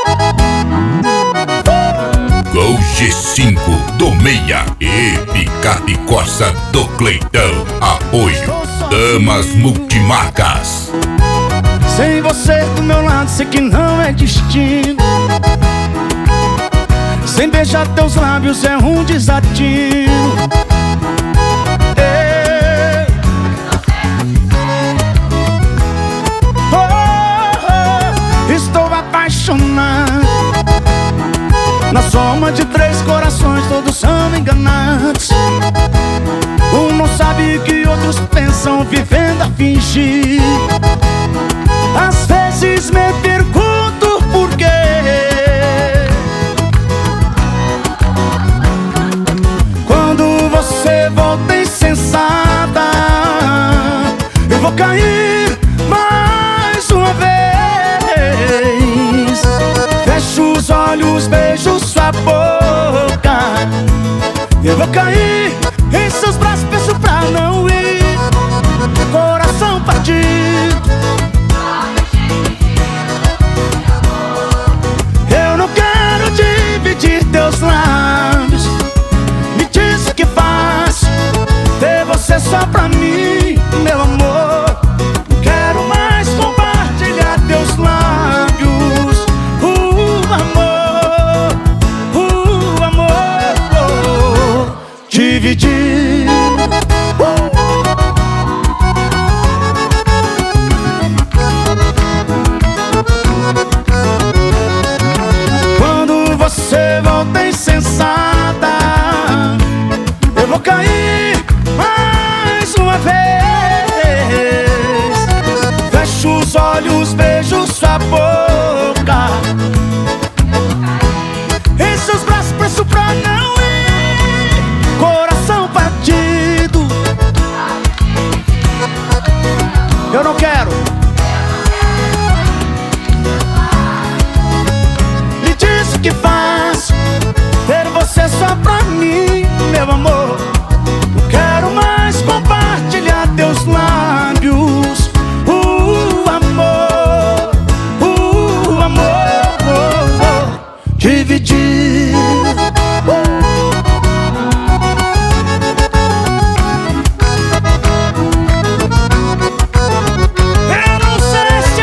Gol G5 do Meia e Picape Corsa do Cleitão. Apoio Damas Multimarcas. Sem você do meu lado, sei que não é destino. Sem beijar teus lábios é um desatino. Ei. Estou apaixonado. Na soma de 3 corações, todos são enganados. Um não sabe o que outros pensam, vivendo a fingir. Às vezes me pergunto por quê. Quando você volta insensata, eu vou cair mais uma vez. Fecho os olhos, beijo sua boca. Eu vou cair em seus braços, peço pra não ir. Coração partido. Eu não quero dividir teus lábios. Me diz o que faço, ter você só pra mim, meu amor. Não quero mais compartilhar teus lábios. Amor, dividir. Quando você volta insensata, eu vou cair mais uma vez. Fecho os olhos, beijo sua boca. Em seus braços, preço pra não ir. Coração partido. Eu não quero. Me diz o que faço, ter você só pra mim, meu amor. Não quero mais compartilhar teus lábios. Amor, dividir. Eu não sei esse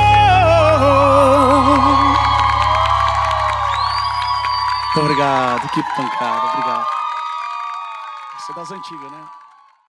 amor. Muito obrigado, que pancada, obrigado. Você é das antigas, né?